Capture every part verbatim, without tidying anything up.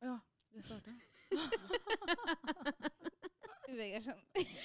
Ja, vi starter. Vegard sånn.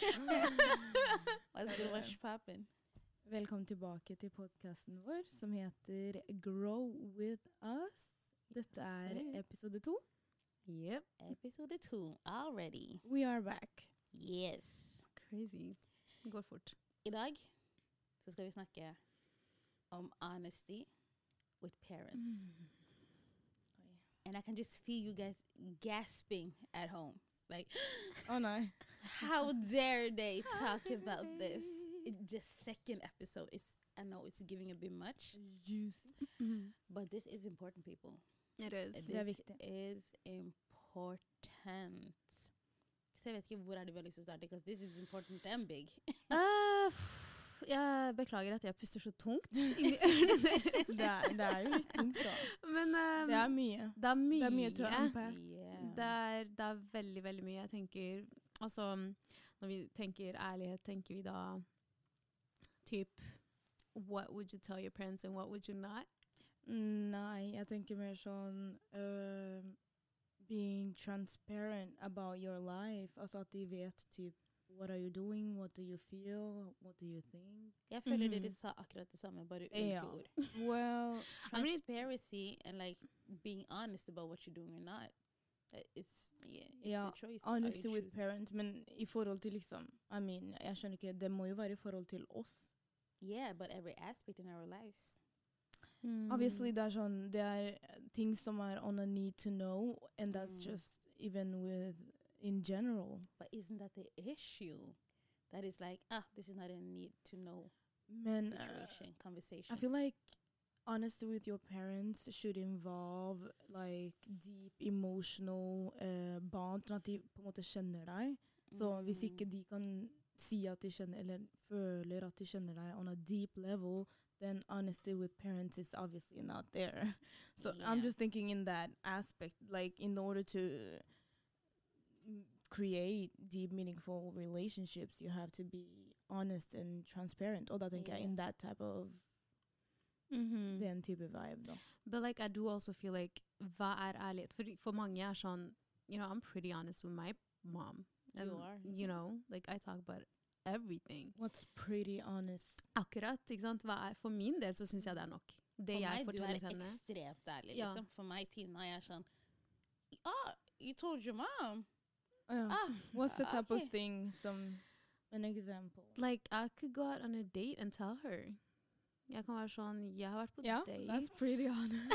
What's good, what's poppin'? Velkommen tilbake til podcasten vår, som heter Grow With Us. Dette er episode to. Yep, episode two already. We are back. Yes. Crazy. Det går fort. I dag så skal vi snakke om honesty with parents. Mm. And I can just feel you guys gasping at home. Like, oh no. How dare they talk about this? It just second episode. It's I know it's giving a bit much. Juicy. But this is important, people. It is. This Det er viktig. is important. Så jeg vet ikke hvor er det vi har lyst til å starte, because this is important and big. Uh, pff, jeg beklager at jeg puster så tungt inn i ørene deres. Det er, det er jo litt tungt da. Men um, Det er mye. det er mye. Det er mye til å unpack. Yeah. Det er, det er veldig, veldig mye. Jeg tenker, altså, når vi tenker ærlighet, tenker vi da typ, what would you tell your parents and what would you not? Nei, jeg tenker mer sånn uh, being transparent about your life. Altså at de vet typ, what are you doing, what do you feel, what do you think? Jeg føler Mhm. dere sa akkurat det samme, bare ulike Ja. ord. Well, Transparency and like being honest about what you're doing or not. Uh, It's, yeah, it's ja, the choice. Are honesty you with choosing- parents, men i forhold til liksom, I mean, jeg skjønner ikke, det må jo være i forhold til oss. Yeah, but every aspect in our lives. Mm. Obviously, det er sånn, det er ting som er on a need to know, and that's Mm. just even with, in general. But isn't that the issue? That is like, ah, this is not a need to know Men uh, situation, conversation. I feel like honesty with your parents should involve like deep emotional uh, bond, sånn at de på en måte kjenner deg. Så hvis Mm. ikke de kan si at de kjenner, eller føler at de kjenner deg on a deep level, then honesty with parents is obviously not there. So Yeah. I'm just thinking in that aspect, like in order to mm, create deep, meaningful relationships, you have to be honest and transparent. Og da tenker jeg Yeah. in that type of, Mhm. den type vibe da. But like, I do also feel like, hva er ærlighet? For, for mange er sånn, you know, I'm pretty honest with my mom. And, You are. You know, like, I talk about everything. What's pretty honest? Akkurat, ikke sant? Hva er, for min del så synes jeg det er nok. Det For jeg meg, du forteller er henne. ekstremt ærlig, Ja. liksom. For meg, Tina, jeg er sånn, ah, you told your mom. Oh, yeah. Ah, What's the type okay. of thing, some, an example? Like, I could go out on a date and tell her. Jeg kan være sånn, jeg har vært på Yeah, date. that's pretty honest.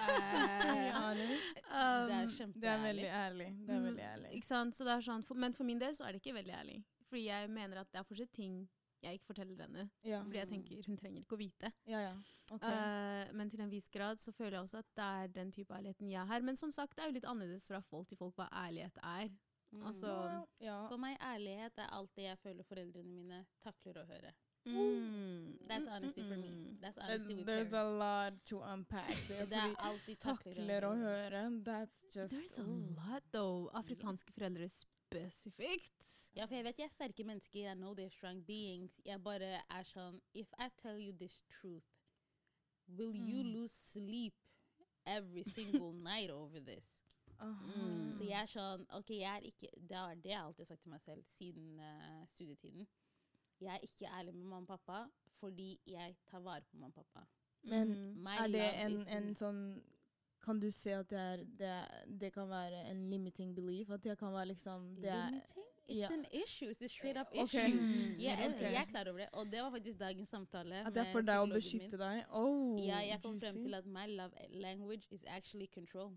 Eh, honest. Um, det er Det er kjempeærlig. veldig ærlig. Det er Mm, veldig ærlig. Ikke sant? Så det er sånn, for, men for min del så er det ikke veldig ærlig. Fordi jeg mener at det er fortsatt ting jeg ikke forteller henne. Ja, Fordi jeg tenker, hun trenger ikke å vite. ja, ja. Ok. Eh, men til en viss grad så føler jeg også at det er den type ærligheten jeg har. Men som sagt, det er jo litt annerledes fra folk til folk hva ærlighet er. Mm. Altså, Well, ja. For meg, ærlighet er alt det jeg føler foreldrene mine takler å høre. mm, That's mm, honesty mm, for me. mm. That's There's, honesty with there's a parents. lot to unpack there. Det er Fordi alt de takler takler å å høre. høre, that's just... There's a oh. lot though. Afrikanske foreldre spesifikt. Ja, for jeg vet jeg er sterke mennesker, I know they're strong beings. Jeg bare er sånn, if I tell you this truth, will you lose sleep every single night over this? Aha. Så jeg er sånn, ok, jeg er ikke, det er det jeg har alltid sagt til meg selv siden uh, studietiden. Jeg er ikke ærlig med mamma og pappa, fordi jeg tar vare på mamma og pappa. Men My er det love en, is- en sånn... Kan du se at det, er, det, er- det kan være en limiting belief? At det kan være liksom... Det er, Limiting? It's ja. an issue, it's a straight up Ok. issue. Mm, Ja, det er en- det. jeg er klar over det, og det var faktisk dagens samtale at det er med for deg å psykologen beskytte min. deg? Oh, Ja, jeg kom frem juicy. til at my love language is actually control.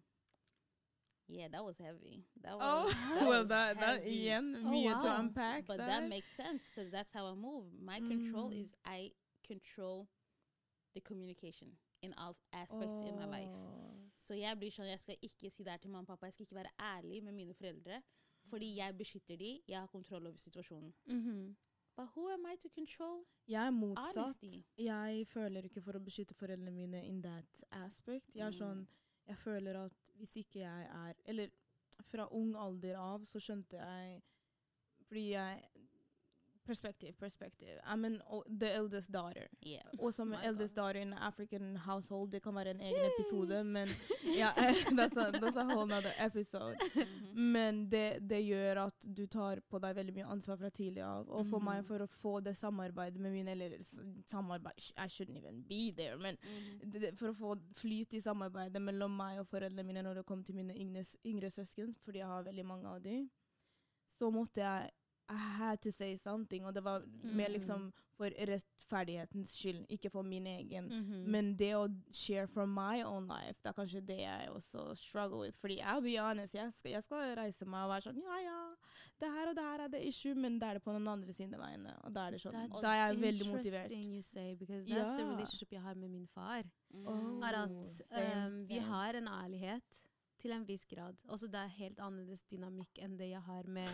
Yeah, that was heavy. That was, Oh, that well, was that, that, heavy. igjen, Oh, mye to wow. unpack But der. that makes sense because that's how I move. My control Mm. is I control the communication in all aspects in my life. Åh. Så jeg blir sånn, jeg skal ikke si det her til mamma og pappa, jeg skal ikke være ærlig med mine foreldre, fordi jeg beskytter de, jeg har kontroll over situasjonen. Mhm. But who am I to control? Jeg er motsatt. Honesty. Jeg føler ikke for å beskytte foreldrene mine in that aspect. Jeg er Mm. sånn, jeg føler at hvis ikke jeg er, eller fra ung alder av så skjønte jeg, fordi jeg perspective, perspective. I'm an, o- the eldest daughter. Yeah. Og som My eldest God. daughter in an African household, det kan være en egen episode, men ja, that's, a, that's a whole nother episode. Mhm. Men det, det gjør at du tar på deg veldig mye ansvar fra tidlig av. Og for Mhm. meg, for å få det samarbeidet med mine, eller s- samarbeid, I shouldn't even be there, men Mhm. det, det- for å få flyt i samarbeidet mellom meg og foreldrene mine når det kom til mine yngre, yngre søsken, fordi jeg har veldig mange av dem, så måtte jeg I had to say something, og det var mer Mm. liksom for rettferdighetens skyld, ikke for min egen. Mhm. Men det å share from my own life, det er kanskje det jeg også struggle with. Fordi I'll be honest, jeg skal, jeg skal reise meg og være sånn, ja, ja, det her og det her er det issue, men det er det på noen andre sine vegne. Og da er det sånn, That's da er jeg veldig motivert. interesting you say, because that's the Ja. relationship jeg har med min far. Mhm. Oh. Er at same, um, vi same. har en ærlighet til en viss grad. Også det er helt annerledes dynamikk enn det jeg har med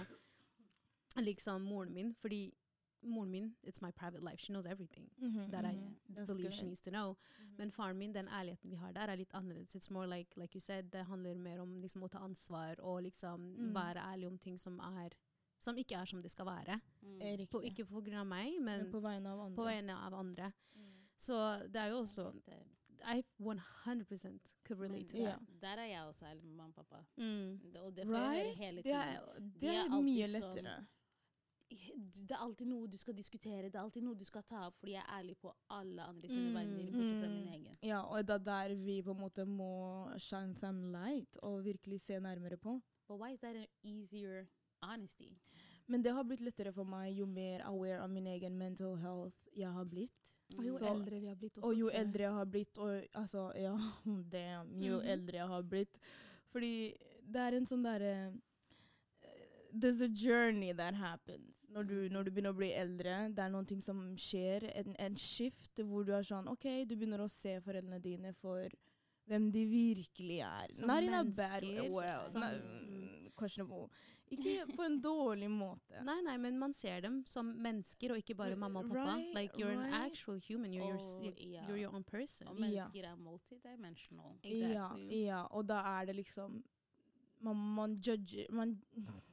liksom moren min, fordi moren min, it's my private life, she knows everything Mhm, that I mhm. That's believe good. she needs to know. Mhm. Men faren min, den ærligheten vi har der, er litt annerledes. It's more like, like you said, det handler mer om liksom å ta ansvar og liksom Mm. være ærlig om ting som er som ikke er som det skal være. Mm. Er riktig. På, ikke på grunn av meg, men men på vegne av andre. på vegne av andre. Mm. Så det er jo også Det er- I one hundred percent could relate to Men Ja. that. der- Der er jeg også ærlig med mamma og pappa. Mm. Det- Og det får jeg høre Right? hele Det tiden. er, det De er er alltid mye sånn- lettere. Det er alltid noe du skal diskutere, det er alltid noe du skal ta opp, fordi jeg er ærlig på alle andre sine Mm. vegne, bortsett fra min Mm. egen. Ja, og det er der vi på en måte må shine some light og virkelig se nærmere på. But why is that an easier honesty? Men det har blitt lettere for meg jo mer aware av min egen mental health jeg har blitt. Og jo Så- eldre vi har blitt også, Og jo tror jeg. eldre jeg har blitt, og altså, ja, damn, jo Mhm. eldre jeg har blitt. Fordi det er en sånn derre There's a journey that happens når du, når du begynner å bli eldre. Det er noen ting som skjer, en, en skift hvor du er sånn, ok, du begynner å se foreldrene dine for hvem de virkelig er. Som Not in a bad mennesker, well, som- not, mm, questionable. Ikke på en dårlig måte. Nei, nei, men man ser dem som mennesker, og ikke bare mamma og pappa. Right, Like, you're an right. actual human. You're, your, s- Og, you're, ja. you're your own person. Og Ja. mennesker er multidimensional. Exactly. Ja, ja, og da er det liksom Man, man judger man,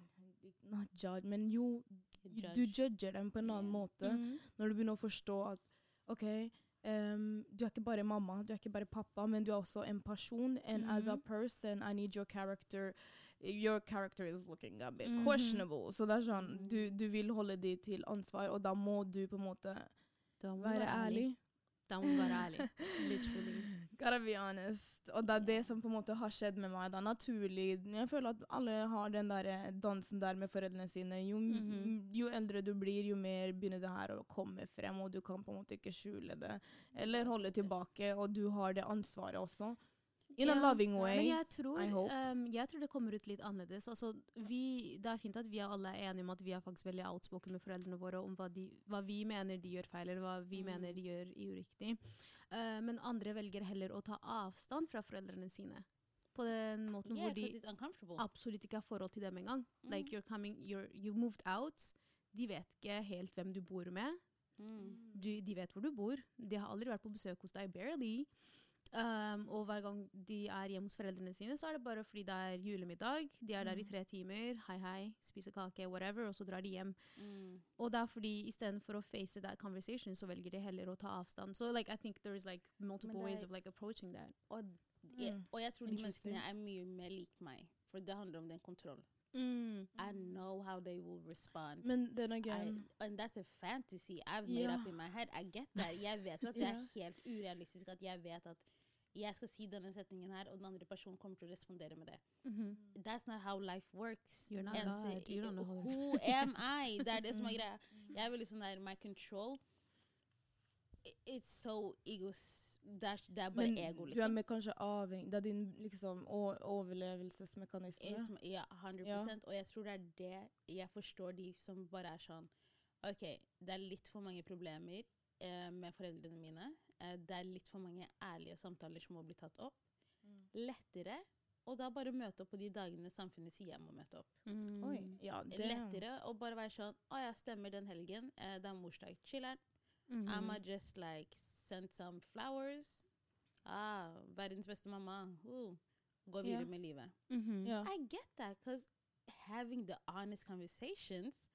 Not judge, men jo, Judge. du judger dem på en annen Ja. måte. Mhm. Når du begynner å forstå at OK, ehm, du er ikke bare mamma, du er ikke bare pappa, men du er også en person. And as a Mhm. person, I need your character. Your character is looking a bit Mhm. questionable. Så det er sånn, Mhm. du, du vil holde de til ansvar, og da må du på en måte Da må du være ærlig. Da må du være ærlig. Literally. Gotta be honest. Og det er det som på en måte har skjedd med meg. da, naturlig. Jeg føler at alle har den der dansen der med foreldrene sine. Jo, Mhm. jo eldre du blir, jo mer begynner det her å komme frem, og du kan på en måte ikke skjule det. Eller holde tilbake, og du har det ansvaret også. In a Ja, loving way, Men jeg tror, I hope. um, jeg tror det kommer ut litt annerledes. Altså, vi, det er fint at vi alle er enige om at vi er faktisk veldig outspoken med foreldrene våre om hva, de, hva vi mener de gjør feil, eller hva vi Mm. mener de gjør uriktig. Uh, men andre velger heller å ta avstand fra foreldrene sine. På den måten Yeah, hvor de because it's uncomfortable. absolutt ikke har forhold til dem engang. Mm. Like, you're coming, you're, you moved out. De vet ikke helt hvem du bor med. Mm. Du, de vet hvor du bor. De har aldri vært på besøk hos deg, barely. Um, og hver gang de er hjemme hos foreldrene sine, så er det bare fordi det er julemiddag. De er der i Mm. tre timer, hei hei, spiser kake, whatever, og så drar de hjem. Mm. Og det er fordi istedenfor å face that conversation, så velger de heller å ta avstand. So like, I think there's like multiple Men det ways er- of like approaching that. Og, jeg, Mm. og jeg tror de Interesting. menneskene er mye mer lik meg, for det handler om den kontroll. Mm. I know how they will respond. Men then I, again and that's a fantasy I've made Ja. up in my head. I get that. Jeg vet jo at det Ja. er helt urealistisk at jeg vet at jeg skal si denne setningen her, og den andre personen kommer til å respondere med det. Mhm. That's not how life works. You're not Eneste- God. You don't know how- Who am I? Det er det som er greia. Jeg er veldig sånn der, my control, i- it's so egos, det er, det er bare Men ego, du er liksom. med kanskje avhengig. Det er din liksom å- overlevelsesmekanisme. It's, ja, hundre prosent. Og jeg tror det er det jeg forstår de som bare er sånn, ok, det er litt for mange problemer eh, med foreldrene mine. Eh, det er litt for mange ærlige samtaler som må bli tatt opp. Mm. Lettere, og da bare møte opp på de dagene samfunnet sier jeg må møte opp. Mm. Oi, ja, det Lettere å bare være sånn, å ja, stemmer den helgen, eh, det er morsdag, chiller'n. Mhm. I'ma just like send some flowers. Ah, verdens beste mamma. Uh, gå videre Ja. med livet. Mhm. Ja. I get that, because having the honest conversations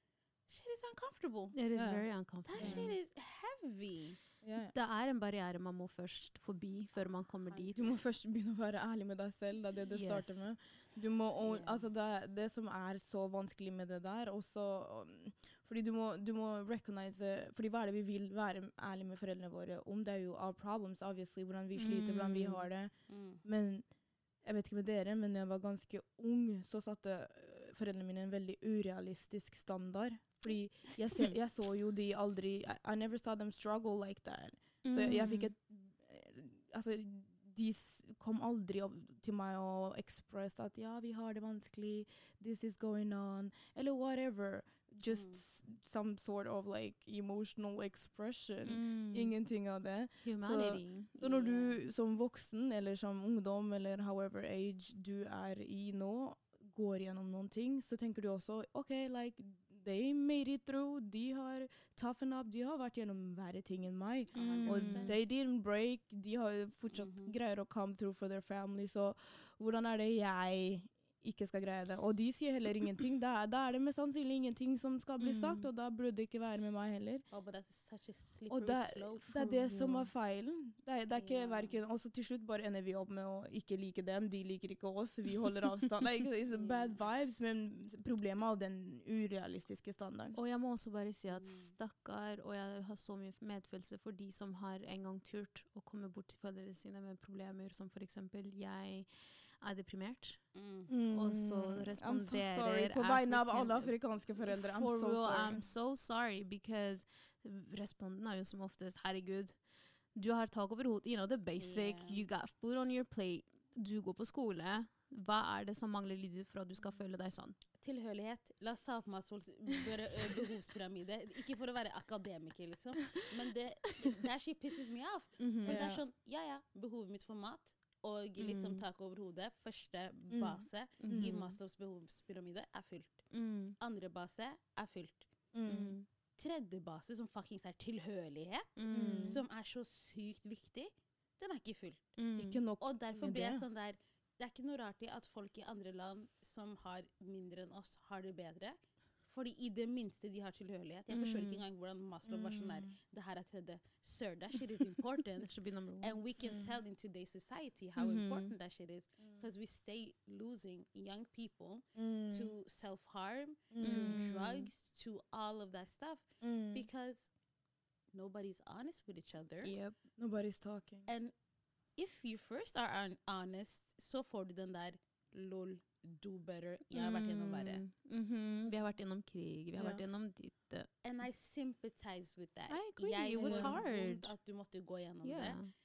shit is uncomfortable. It is Yeah. very That uncomfortable. shit is heavy. Yeah. Det er en barriere man må først forbi før man kommer dit. Du må først begynne å være ærlig med deg selv, det er det det starter Yes. med. Du må, og, Yeah. altså det, det som er så vanskelig med det der, også, um, fordi du må, du må recognize, fordi hva er det vi vil være ærlige med foreldrene våre om? Det er jo our problems, obviously, hvordan vi sliter, hvordan vi har det. Mm. Men jeg vet ikke med dere, men når jeg var ganske ung, så satte øh, foreldrene mine en veldig urealistisk standard. Fordi jeg, se, jeg så jo de aldri, I, I never saw them struggle like that. Så jeg, jeg fikk et, eh, altså de s- kom aldri opp til meg og expressed at ja, vi har det vanskelig, this is going on, eller whatever. Just Mm. s- some sort of like emotional expression. Mm. Ingenting av det. Humanity. Så når du som voksen, eller som ungdom, eller however age du er i nå, går gjennom noen ting, så tenker du også, ok, like, they made it through, de har toughen up, de har vært gjennom verre ting enn meg, Mm. og they didn't break, de har fortsatt Mhm. greier å come through for their family, så hvordan er det jeg ikke skal greie det? Og de sier heller ingenting, da, da er det mest sannsynlig ingenting som skal bli sagt, Mm. og da burde det ikke være med meg heller. Oh, but that's such a slippery Og det, slope. det er For det som real. er feilen. Det er, det er ikke Ja. hverken, og så til slutt bare ender vi opp med å ikke like dem, de liker ikke oss, vi holder avstand. Det er ikke it's Ja. bad vibes, men problemet er den urealistiske standarden. Og jeg må også bare si at Mm. stakkar, og jeg har så mye medfølelse for de som har en gang turt å komme bort til foreldrene sine med problemer, som for eksempel jeg er deprimert. Mm. Og så I'm so responderer sorry. På vegne av African- alle afrikanske foreldre, I'm For so real, sorry. I'm so sorry, because responden er jo som oftest, herregud, du har tak over hodet, you know, the basic, Yeah. you got food on your plate, du går på skole, hva er det som mangler livet for at du skal føle deg sånn? Tilhørighet. La oss ta på Maslows be- ø, behovspyramide. Ikke for å være akademiker, liksom, men det, that shit pisses me off. Mhm. For det er Ja. sånn, ja ja, behovet mitt for mat og liksom Mm. tak over hodet, første base i Mhm. Maslows behovspyramide er fylt. Mm. Andre base er fylt. Mm. Mm. Tredje base, som fuckings er tilhørighet, Mm. som er så sykt viktig, den er ikke fylt. Mm. Ikke nok Og derfor med blir jeg det. sånn der, det er ikke noe rart i at folk i andre land som har mindre enn oss, har det bedre. Fordi i det minste de har tilhørighet. Jeg forstår ikke Mm. engang hvordan Maslow var sånn der, Mm. det her er tredje. Sir, that shit is important. That should be number one. And we can Mm. tell in today's society how Mhm. important that shit is. Because we stay losing young people Mm. to self-harm, Mm. to Mm. drugs, to all of that stuff. Mm. Because nobody's honest with each other. Yep. Nobody's talking. And if you first are un- honest, så får du den der lol, do better. Jeg har vært gjennom verre. Mm. Mhm. Vi har vært gjennom krig, vi har Ja. vært gjennom ditt. uh, And I sympathize with that. I agree, Jeg it was får hard. vondt at du måtte gå gjennom Yeah. det.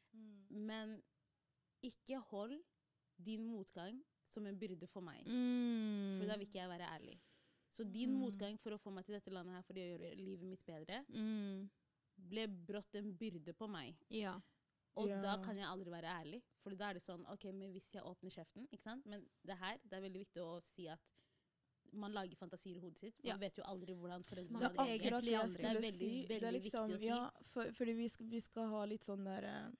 Men ikke hold din motgang som en byrde for meg. Mm. For da vil ikke jeg være ærlig. Så din Mm. motgang for å få meg til dette landet her for å gjøre livet mitt bedre, Mm. ble brått en byrde på meg. Ja. Og Ja. da kan jeg aldri være ærlig. For da er det sånn, ok, men hvis jeg åpner kjeften, ikke sant? Men det her, det er veldig viktig å si at man lager fantasier i hodet sitt. Man Ja. vet jo aldri hvordan foreldrene Man Det hadde er vet reagert. akkurat det egentlig jeg aldri. Det er skulle veldig, si. Det er veldig liksom, viktig å si. ja, for, fordi vi skal, vi skal ha litt sånn der eh,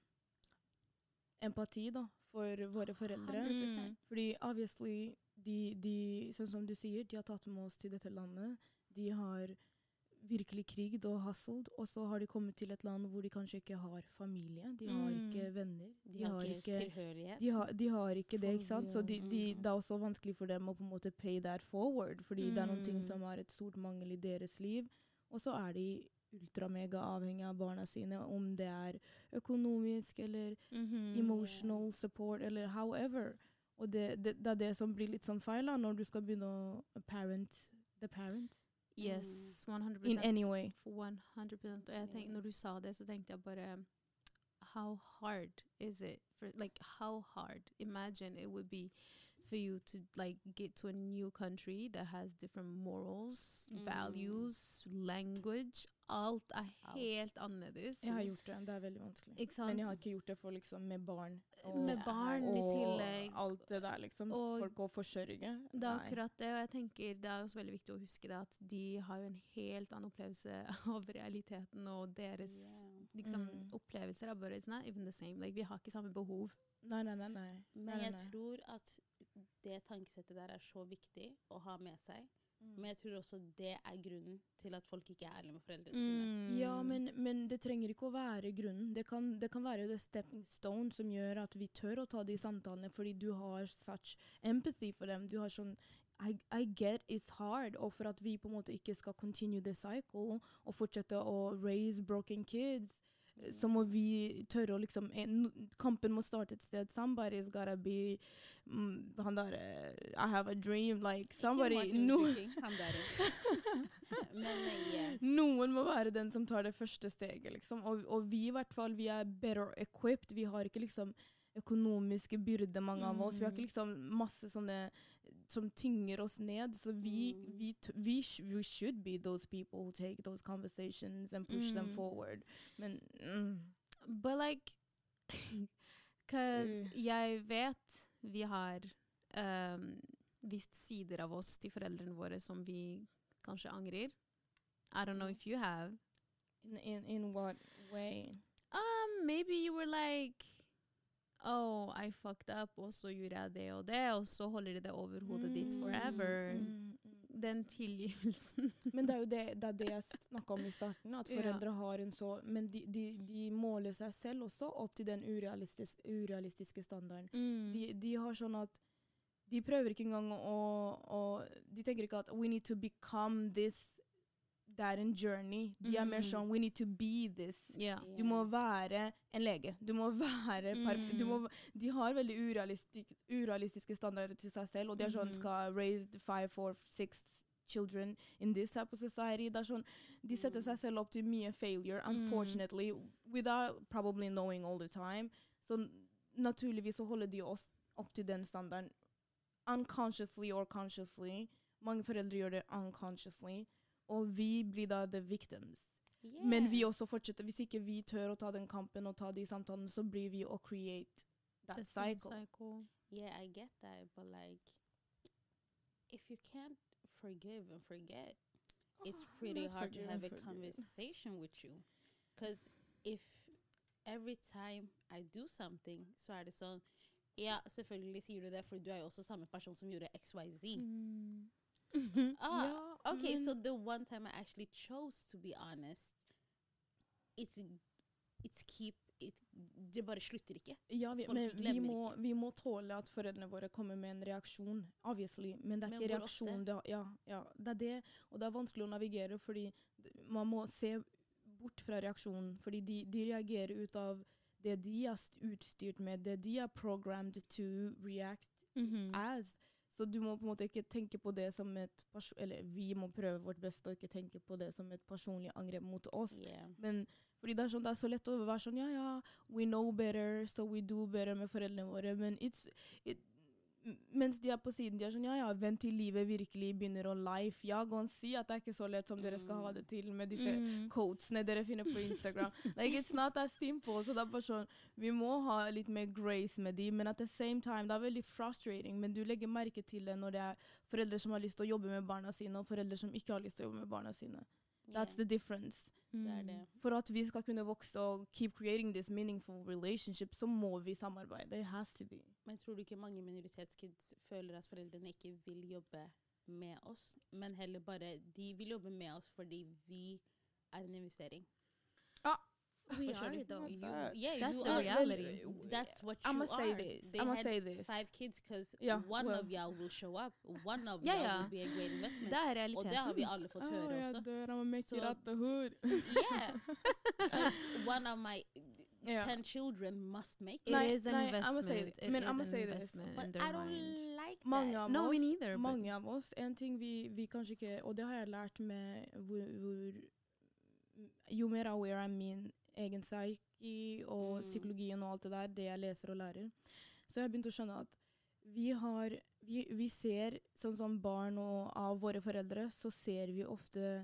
empati da, for våre foreldre. hundre prosent. Mm. Fordi obviously, de, de, sånn som du sier, de har tatt med oss til dette landet. De har virkelig krigd og hustled, og så har de kommet til et land hvor de kanskje ikke har familie. De har Mm. ikke venner. De har ikke tilhørighet. de har, de har ikke det, ikke sant? Så de, de, Mhm. det er også vanskelig for dem å på en måte pay that forward, fordi det er noen ting Mm. som er et stort mangel i deres liv. Og så er de ultramega avhengig av barna sine, om det er økonomisk eller Mhm. emotional support eller however. Og det, det, det er det som blir litt sånn feil da, når du skal begynne å parent the parent Yes, one hundred in percent. any way. For one hundred percent. Og jeg tenk, Ja. når du sa det, så tenkte jeg bare, how hard is it? For, like, how hard? Imagine it would be for you to like get to a new country that has different morals, Mm. values, language. Alt er Alt. helt annerledes. Jeg har gjort det, det er veldig vanskelig. Ikke sant? Men jeg har ikke gjort det for liksom med barn og, Med barn i og tillegg. alt det der liksom, Og folk å forsørge. Det er Nei. akkurat det, og jeg tenker det er også veldig viktig å huske det at de har jo en helt annen opplevelse av realiteten, og deres Ja. liksom, Mm. opplevelser er bare it's not even the same. Like, vi har ikke samme behov. Nei, nei, nei, nei. Men nei, jeg nei. tror at det tankesettet der er så viktig å ha med seg. Men jeg tror også det er grunnen til at folk ikke er ærlige med foreldrene sine. Mm. Ja, men, men det trenger ikke å være grunnen. Det kan, det kan være det stepping stone som gjør at vi tør å ta de samtalene, fordi du har such empathy for dem. Du har sånn, I, I get it's hard, og for at vi på en måte ikke skal continue the cycle og fortsette å raise broken kids, så må vi tørre å liksom, en, kampen må starte et sted. Somebody's gotta be, mm, han der, I have a dream, like, somebody, no, han der. Men, yeah. noen må være den som tar det første steget, liksom. Og, og vi i hvert fall, vi er better equipped. Vi har ikke liksom økonomiske byrder, mange av oss. Vi har ikke liksom masse sånne som tynger oss ned. Så vi, Mm. vi, t- vi, sh- we should be those people who take those conversations and push them Mm. forward. Men, mm, But like, because Mm. jeg vet vi har um, vist sider av oss til foreldrene våre som vi kanskje angrer. I don't know if you have. in, in, in what way? Um, maybe you were like, oh, I fucked up, og så gjorde jeg det og det, og så holder de det over hodet ditt forever. Mm, mm. Den tilgivelsen. Men det er jo det, det, er det jeg snakket om i starten, at Ja. foreldre har en så, men de, de, de måler seg selv også opp til den urealistis, urealistiske standarden. Mm. De, de har sånn at de prøver ikke engang å, å, de tenker ikke at we need to become this, det er en journey. De er mer Mm. sånn, we need to be this. Ja. Du må være en lege. Du må være perf- du må, De har veldig urealistisk, urealistiske standarder til seg selv, og de er sånn, Mhm. skal raise five, four, six children in this type of society. Det er sånn, de setter seg selv opp til mye failure, unfortunately, without probably knowing all the time. Så naturligvis så holder de oss opp til den standarden, unconsciously or consciously. Mange foreldre gjør det unconsciously, og vi blir da the victims. Yeah. Men vi også fortsetter, hvis ikke vi tør å ta den kampen og ta de samtalene, så blir vi å create that The same cycle. cycle. Yeah, I get that, but like, if you can't forgive and forget, it's Oh, pretty let's hard to forgive have and a forget. conversation with you. Because if every time I do something, så er det sånn, ja, selvfølgelig sier du det, for du er jo også samme person som gjorde X Y Z. Mm. Ah, Ja, okay, men- so the one time I actually chose to be honest, it's, it's keep, it, det bare slutter ikke. Ja, vi, Folk men vi glemmer må, ikke. vi må tåle at foreldrene våre kommer med en reaksjon, obviously. Men det er Men ikke hvor reaksjon, ofte? det, er- ja, ja, det er det. Og det er vanskelig å navigere, fordi d- man må se bort fra reaksjonen. Fordi de, de reagerer ut av det de er st- utstyrt med, det de er programmed to react Mhm. as. Så du må på en måte ikke tenke på det som et perso- eller vi må prøve vårt beste å ikke tenke på det som et personlig angrep mot oss. Yeah. Men fordi det er, sånn, det er så lett å være sånn, ja, ja, we know better, so we do better med foreldrene våre, men it's, it, m- mens de er på siden, de er sånn, ja, ja, vent til livet virkelig begynner å life. Ja, gå og si at det er ikke så lett som dere skal ha det til med disse Mm. quotesene dere finner på Instagram. Like, it's not that simple. Så det er bare sånn, vi må ha litt mer grace med de, men at the same time, det er veldig frustrating, men du legger merke til det når det er foreldre som har lyst til å jobbe med barna sine, og foreldre som ikke har lyst til å jobbe med barna sine. That's the difference. Det er det. For at vi skal kunne vokse og keep creating this meaningful relationship, så må vi samarbeide. It has to be. Men tror du ikke mange minoritetskids føler at foreldrene ikke vil jobbe med oss, men heller bare, de vil jobbe med oss fordi vi er en investering? We Forstår are du? though. You, That- yeah, That's you the are. reality. That's what you I'ma are. say this. They I'ma had say this. five kids because Yeah, one well. of y'all will show up. One of Ja, y'all ja. will be a great investment. Det er Og det har realiteten. vi alle fått høre Oh, jeg også. dør. I'm a make it Så- out the hood. Yeah. 'Cause one of my Ja. ten children must make It it. Nei, is an nei, I'ma investment. say it. It Men is I'ma an say this. investment in But their I don't mind. like Mange that. av No, oss, me neither, but- mange av oss, en ting vi, vi kanskje ikke, og det har jeg lært med hvor, hvor jo mer aware er min egen psyche og Mm. psykologien og alt det der, det jeg leser og lærer, så jeg har begynt å skjønne at vi har, vi, vi ser, sånn som barn og av våre foreldre, så ser vi ofte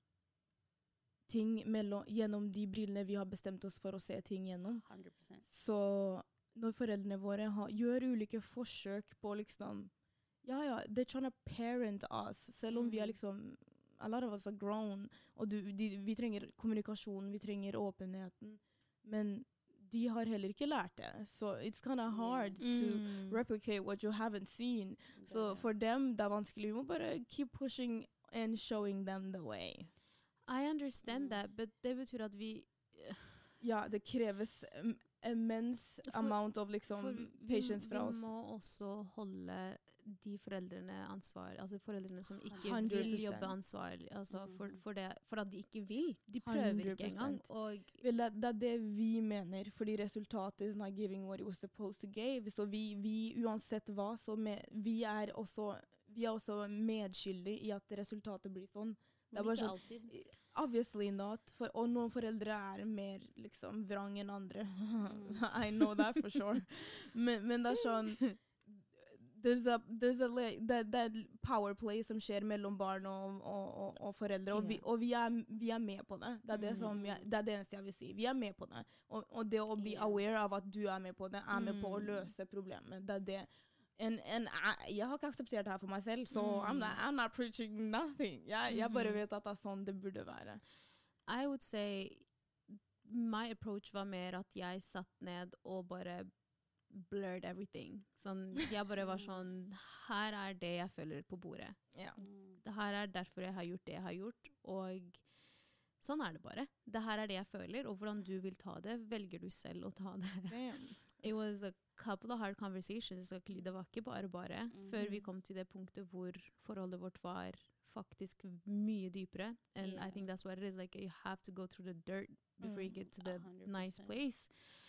ting mellom, gjennom de brillene vi har bestemt oss for å se ting gjennom. one hundred percent. Så når foreldrene våre har, gjør ulike forsøk på liksom, ja, ja, they're trying to parent us, selv om vi er Mhm. liksom, a lot of us are grown, og du, de, vi trenger kommunikasjon, vi trenger åpenheten, men de har heller ikke lært det. So it's kind of hard Yeah. to Mm. replicate what you haven't seen. So Det- for them, det er vanskelig. Vi må bare keep pushing and showing them the way. I understand Mm. that, but det betyr at vi Ja, det kreves um, immense For- amount of liksom For vi, patience fra vi oss. må også holde de foreldrene ansvar, altså foreldrene som ikke hundre vil prosent. jobbe ansvarlig, altså for, Mhm. for, det, for at de ikke vil. De prøver hundre ikke engang. prosent. Og Vel, det, det er det vi mener, fordi resultatet is not giving what it was supposed to give. Så vi, vi uansett hva, så med, vi, er også, vi er også medskyldige i at resultatet blir sånn. Det er Men bare ikke sånn, alltid. obviously not, for, og noen foreldre er mer liksom vrang enn andre. Mm. I know that for sure. men, men det er sånn, there's a, there's a li- det, det er power play som skjer mellom barn og, og, og, og foreldre, og, vi, Ja. og vi, er, vi er med på det. Det er det, som Mm. jeg, det er det eneste jeg vil si. Vi er med på det. Og, og det å bli Ja. aware av at du er med på det, er med på å Mm. løse problemet. Det er det. En, en, jeg, jeg har ikke akseptert det her for meg selv, så Mm. I'm, not, I'm not preaching nothing. Jeg, jeg bare Mhm. vet at det er sånn det burde være. I would say my approach var mer at jeg satt ned og bare blurred everything. Sånn, jeg bare var sånn, her er det jeg føler på bordet. Ja. Mm. Det her er derfor jeg har gjort det jeg har gjort, og sånn er det bare. Det her er det jeg føler, og hvordan du vil ta det, velger du selv å ta det. Damn. It was a couple of hard conversations. Det var ikke bare bare. Før vi Mhm. kom til det punktet hvor forholdet vårt var faktisk mye dypere. And I Yeah. think that's what it is. Like, you have to go through the dirt before you Mm. get to A the hundred nice percent. place.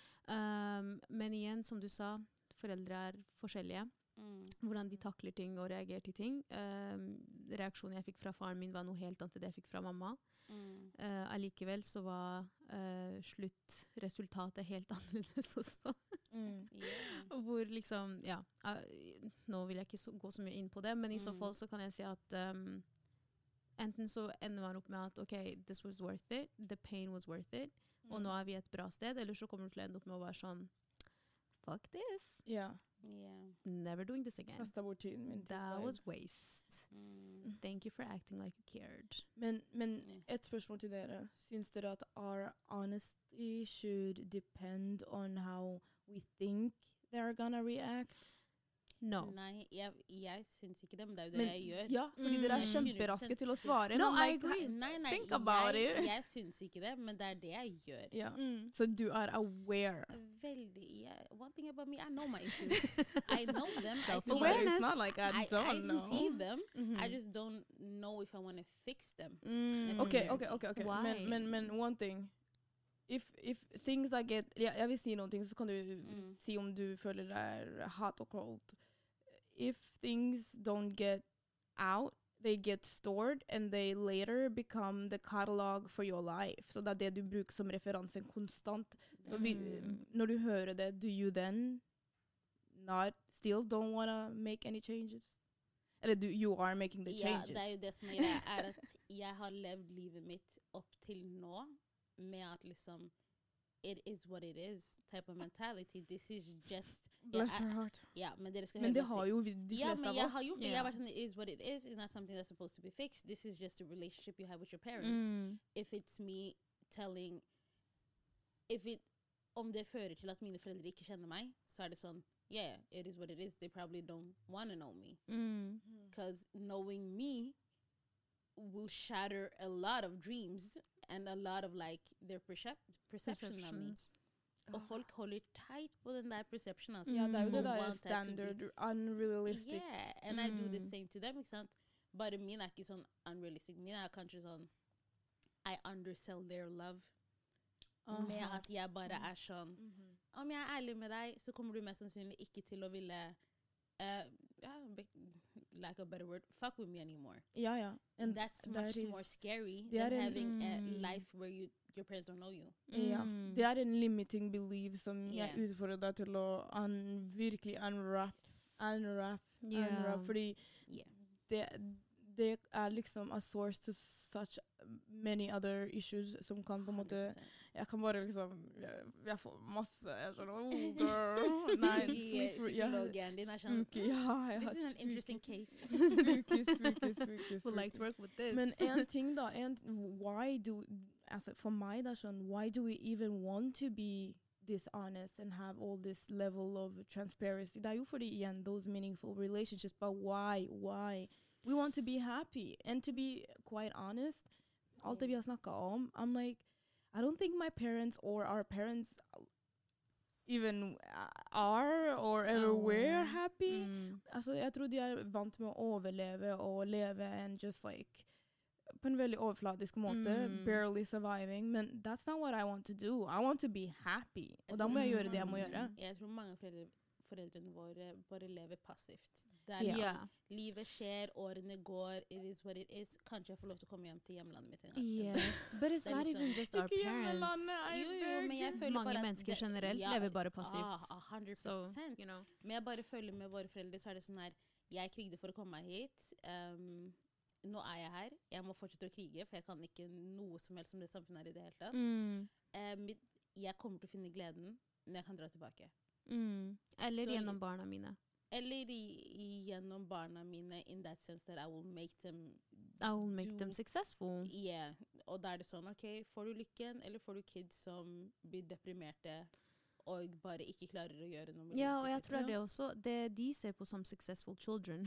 Um, men igjen, som du sa, foreldre er forskjellige. Mm. Hvordan de takler ting og reagerer til ting. Um, reaksjonen jeg fikk fra faren min var noe helt annet enn det jeg fikk fra mamma. Mm. Uh, allikevel så var uh, sluttresultatet helt annerledes også. Mm. Yeah. Hvor liksom, ja, uh, nå vil jeg ikke så, gå så mye inn på det, men i så Mm. fall så kan jeg si at um, enten så ender man opp med at ok, this was worth it, the pain was worth it, og nå er vi et bra sted, eller så kommer du til å ende opp med å være sånn, fuck this, Ja. Yeah. never doing this again. Kastet bort tiden min. til That bare- was waste. Mm. Thank you for acting like you cared. Men, men Ja. et spørsmål til dere. Syns dere at our honesty should depend on how we think they're gonna react? No. Nei, jeg, jeg syns ikke det, men det er jo det Men, jeg gjør. ja, fordi dere er Mm. kjemperaske til å svare. No, and I'm I like, agree. Nei, nei, Think about jeg, it. jeg syns ikke det, men det er det jeg gjør. Ja. Mm. Så du er aware. Veldig. Yeah. One thing about me, I know my issues. I know them. I see Self-awareness. them. It's not like I I, don't I know. see them. Mhm. I just don't know if I want to fix them. Mm. Okay, necessarily. okay, okay. okay. Why? Men, men, men one thing. If, if things I get ja, Jeg vil si noen ting, så kan du Mm. si om du føler det er hot or cold. If things don't get out, they get stored, and they later become the catalog for your life. Så det er det du bruker som referanse konstant. Så vil, Mm. når du hører det, do you then not still don't want to make any changes? Eller du, you are making the Ja, changes. det er jo det som er greia, er at jeg har levd livet mitt opp til nå med at liksom it is what it is type of mentality. This is just Bless ja, her heart. ja, men dere skal Men høre det meg si- har jo vi, de Ja, fleste men av jeg oss. har gjort det. Ja. Jeg har vært sånn, it is what it is. It's not something that's supposed to be fixed. This is just a relationship you have with your parents. Mm. If it's me telling if it, Om det fører til at mine foreldre ikke kjenner meg, så er det sånn, yeah, it is what it is. They probably don't want to know me. Mm. Because knowing me will shatter a lot of dreams and a lot of like their percep perception of me. Perceptions. Og folk holder tight på den der perception. Altså. Ja, det er jo Mm. det Og der want that to be- standard, unrealistic. Yeah, and I do the Mm. same to them, ikke sant? Bare min er ikke sånn unrealistic. Min er kanskje sånn I undersell their love. Med Aha. at jeg bare er sånn Mhm. Om jeg er ærlig med deg, så kommer du mest sannsynlig ikke til å ville uh, yeah, be- like a better word, fuck with me anymore. Ja, ja. And That's that much is- more scary det er than en- having a Mm. life where you, your parents don't know you. Ja. Mm. Det er en limiting belief som jeg Yeah. utfordrer deg til å un, virkelig unwrap, unwrap, Yeah. unwrap, fordi Yeah. det, det er liksom a source to such many other issues som kan på en måte, one hundred percent. jeg kan bare liksom, jeg, jeg får masse, jeg er sånn, oh girl, nei, Psykologi- sleep, ja, psykologen din er sånn, spooky, ja, jeg This har is an spooky, interesting case. spooky, spooky, spooky, Would like spooky. to work with this. Men en ting da, en, why do, altså for meg det er sånn, why do we even want to be dishonest and have all this level of transparency. Det er jo fordi, igjen, those meaningful relationships, but why, why? We want to be happy, and to be quite honest, alt det vi har snakket om, I'm like, I don't think my parents or our parents even are or ever Oh. were happy. Mm. Altså, jeg tror de er vant med å overleve og leve and just like på en veldig overfladisk måte, Mm. barely surviving, men that's not what I want to do. I want to be happy. Og da må jeg gjøre det jeg må gjøre. Jeg tror mange foreldre, foreldrene våre bare lever passivt. Det er Ja. liksom, Yeah. livet skjer, årene går, it is what it is. Kanskje jeg får lov til å komme hjem til hjemlandet mitt en gang. Yes, but it's Det er not liksom- even just our Ikke parents. hjemmelandet, I Jo, jo, men jeg beg. føler Mange bare at mennesker det- generelt ja, lever bare passivt. Ah, hundre So, percent. you know. Men jeg bare føler med våre foreldre, så er det sånn her, jeg krigde for å komme meg hit. Um, nå er jeg her. Jeg må fortsette å krige, for jeg kan ikke noe som helst om det samfunnet er i det hele tatt. Mm. Um, jeg kommer til å finne gleden når jeg kan dra tilbake. Mm. Eller Så- gjennom barna mine. Eller i, i, gjennom barna mine, in that sense that I will make them I will make do- them successful. Yeah. Og da er det sånn, ok, får du lykken, eller får du kids som blir deprimerte og bare ikke klarer å gjøre noe med Ja, livet og jeg sitt, tror liksom. det også, det de ser på som successful children,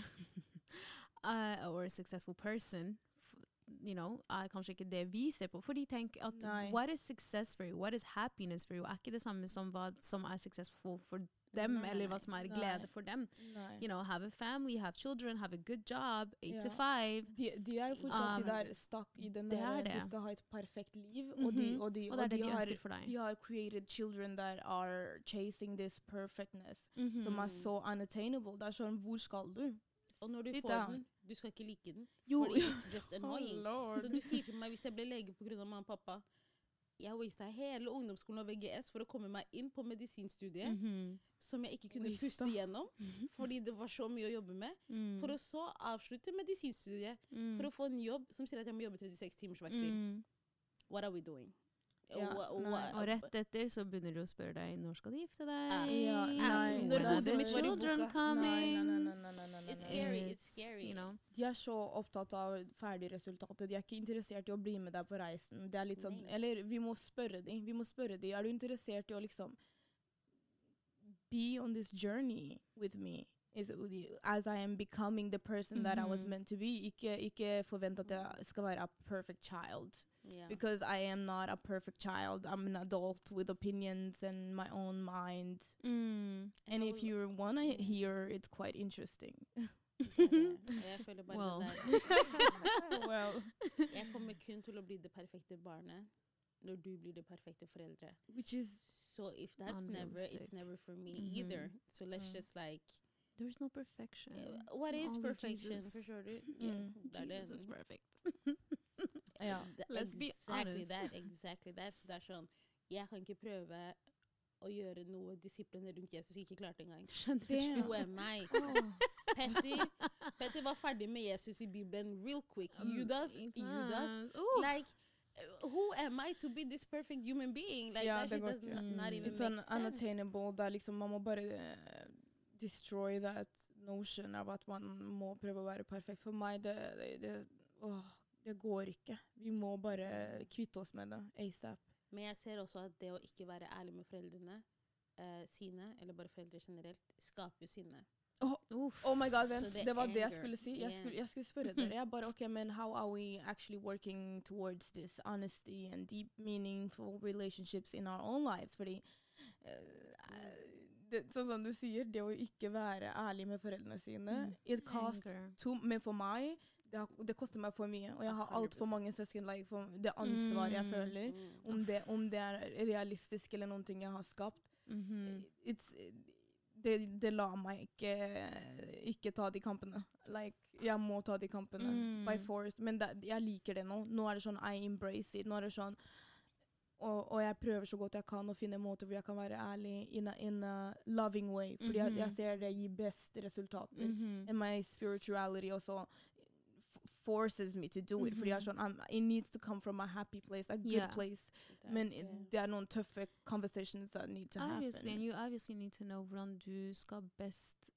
uh, or a successful person, f- you know, er kanskje ikke det vi ser på. For de tenker at, Nei. what is success for you? What is happiness for you? Er ikke det samme som hva som er successful for dem, Nei, nei, eller nei. hva som er Nei. glede for dem. Nei. You know, have a family, have children, have a good job, eight to Ja. five. De, de er jo fortsatt Um, de der stakk i den det er der, det. de skal ha et perfekt liv, og, de, Mhm. og, de, Og det er det de har, ønsker for deg. de har created children that are chasing this perfectness, Mhm. som er så unattainable. Det er sånn, hvor skal du? Og når du Sit får down. den, du skal ikke like den. Jo, Fordi it's just annoying. lord. Så du sier til meg, hvis jeg ble lege på grunn av mamma og pappa, jeg wastet hele ungdomsskolen og V G S for å komme meg inn på medisinstudiet, Mhm. som jeg ikke kunne Wasted. puste gjennom, fordi det var så mye å jobbe med, Mm. for å så avslutte medisinstudiet, Mm. for å få en jobb som sier at jeg må jobbe trettiseks timers vakter. Mm. What are we doing? Ja, Wha- nei. wha- Og rett etter så begynner de å spørre deg, når skal du gifte deg? Ah. Ja, nei, When Når are hodet the mitt var i children boka. coming? Nei, nei, nei, nei, nei, nei, nei, It's nei. scary, it's It's, scary. You know. De er så opptatt av ferdigresultatet. De er ikke interessert i å bli med deg på reisen. Det er litt sånn, Nei. eller vi må spørre de. Vi må spørre de. Er du interessert i å liksom be on this journey with me? Is as I am becoming the person that I was Mhm. meant to be. Ikke, ikke forvent at jeg skal være a perfect child. Yeah. Because I am not a perfect child. I'm an adult with opinions and my own mind. Mm. And I if will- you want to hear, it's quite interesting. Det er det. Og jeg føler bare Well. det der. Well, Jeg kommer kun til å bli det perfekte barnet når du blir det perfekte foreldre. which is So if that's never, Unrealistic. it's never for me Mhm. either. So let's Mm. just like, There's no perfection. uh, what is Only perfection? Jesus. Forstår du? Mm. Yeah, det er Jesus det. is perfect. ja. Th- Let's be exactly honest. that, exactly that. Så det er sånn, jeg kan ikke prøve å gjøre noe disiplene rundt Jesus ikke klarte engang. Skjønner Det- Who am I? Oh. Petter, Petter var ferdig med Jesus i Bibelen real quick. Judas, Judas. Ooh. Like, uh, who am I to be this perfect human being? Like, Ja, that det shit går does ikke. not, not even It's make an sense. unattainable. Det er liksom, man må bare eh, destroy that notion av at man må prøve å være perfekt. For meg, det, det, det, åh, det går ikke. Vi må bare kvitte oss med det ASAP. Men jeg ser også at det å ikke være ærlig med foreldrene eh, sine, eller bare foreldre generelt, skaper jo sinne. Oof. Oh my god, vent. Så det Det var det jeg anger. skulle si. Jeg Yeah. skulle, jeg skulle spørre dere. Jeg bare, ok, men how are we actually working towards this honesty and deep, meaningful relationships in our own lives? Fordi, eh, det, sånn som du sier, det å ikke være ærlig med foreldrene sine, Mm. it costs Anger. too, men for meg, det, har, det koster meg for mye. Og jeg har alt for mange søsken, like, for det ansvaret jeg Mm. føler. Mm. Om det, om det er realistisk eller noen ting jeg har skapt. Mhm. It's, det, det lar meg ikke, ikke ta de kampene. Like, jeg må ta de kampene Mm. by force. Men det, jeg liker det nå. Nå er det sånn, I embrace it. Nå er det sånn, og, og jeg prøver så godt jeg kan å finne måter hvor jeg kan være ærlig in a, in a loving way. Fordi jeg, jeg Mhm. ser det gir best resultater. Mhm. And my spirituality også f- forces me to do it. Fordi jeg er sånn, I'm, it needs to come from a happy place, a good Yeah. place. Det er Men det. it, det er noen tøffe conversations that need to Obviously, happen. and you obviously need to know hvordan du skal best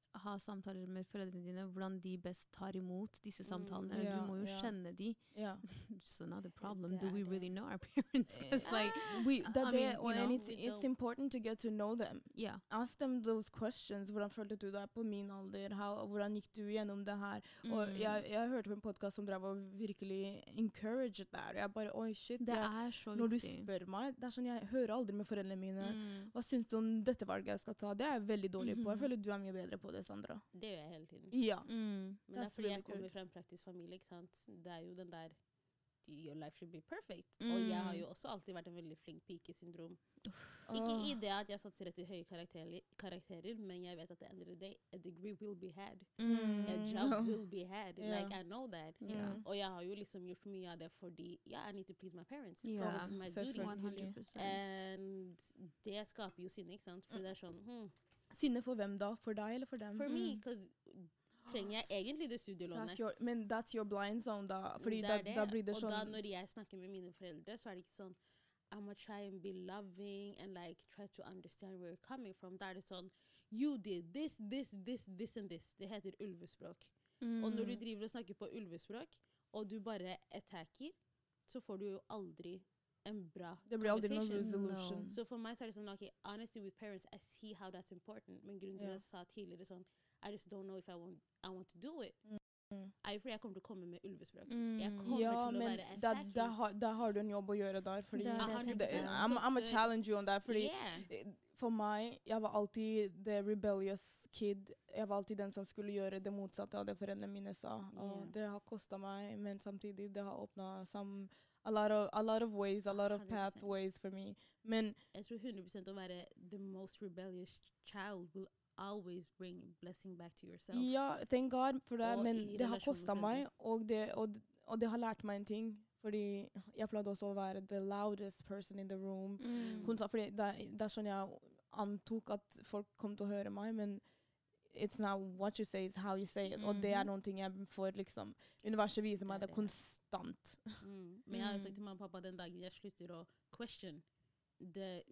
ha samtaler med foreldrene dine, hvordan de best tar imot disse samtalene. Mm, yeah, du må jo yeah. kjenne de. Yeah. It's another problem. Det Do er we det. really know our parents? 'Cause like, we that I they, mean, you and know, it's we it's don't. important to get to know them. yeah. Ask them those questions. Hvordan følte du deg på min alder? How, hvordan gikk du gjennom det her? Og Mm. jeg, jeg hørte på en podcast som drev og virkelig encouraged der. Jeg bare, oi shit. Det Jeg, er så når du viktig. spør meg, det er sånn jeg hører aldri med foreldrene mine. Mm. Hva syns du om dette valget jeg skal ta? Det er jeg veldig dårlig på. Jeg Mhm. føler du er mye bedre på det, Sandra. Det gjør jeg hele tiden. Ja. Mm. Men det er That's fordi jeg really kommer good. fra en praktisk familie, ikke sant. Det er jo den der your life should be perfect. Mm. Og jeg har jo også alltid vært en veldig flink pike-syndrom. Ikke i det at jeg satser etter høye karakterer, karakterer, men jeg vet at the end of the day, a degree will be had. Mm. A job will be had. Yeah. Like, I know that. Yeah. Mm. Og jeg har jo liksom gjort mye av det fordi, yeah, I need to please my parents. Yeah. This is my duty. Selvfølgelig. one hundred percent. And det skaper jo sinne, ikke sant? For det er sånn, hmm, Sinne for hvem da? For deg eller for dem? for me, Mm. because trenger jeg egentlig det studielånet? That's your, men that's your blind zone, da. Fordi Det da, er det. da blir det Og sånn da når jeg snakker med mine foreldre, så er det ikke sånn I'm gonna try and be loving and like try to understand where you're coming from. Da er det sånn You did this, this, this, this and this. Det heter ulvespråk. Mm. Og når du driver og snakker på ulvespråk, og du bare attacker, så får du jo aldri en bra Det blir aldri noen conversation. resolution. No. Så for meg så er det sånn, ok, honestly with parents, I see how that's important. Men grunnen til Ja. at jeg sa tidligere sånn, I just don't know if I want, I want to do it. Mm. Er jo fordi jeg kommer til å komme med ulvespråk. Mm. Jeg kommer Ja, til å men være da, attacking. da, har, da har du en jobb å gjøre der. Fordi Det er det jeg det, tenker på. I'm, I'm a Så challenge you on that. Fordi Yeah. for meg, jeg var alltid the rebellious kid. Jeg var alltid den som skulle gjøre det motsatte av det foreldrene mine sa. Og Yeah. det har kostet meg, men samtidig det har åpnet some, a, lot of, a lot of ways, a lot of one hundred percent. pathways for me. Men Jeg tror hundre prosent å være the most rebellious child will always bring blessing back to yourself. ja, thank God for det, Og men i det har relasjon med kostet meg, og det, og, og det har lært meg en ting. Fordi jeg pleide også å være the loudest person in the room. Mm. Konstant, fordi det, det er sånn jeg antok at folk kom til å høre meg, men it's not what you say, it's how you say it. Og det er Mhm. noen ting jeg får liksom Universet viser meg Det er det det. konstant. Mm. Men jeg har jo Mm. sagt til mamma og pappa den dagen jeg slutter å question det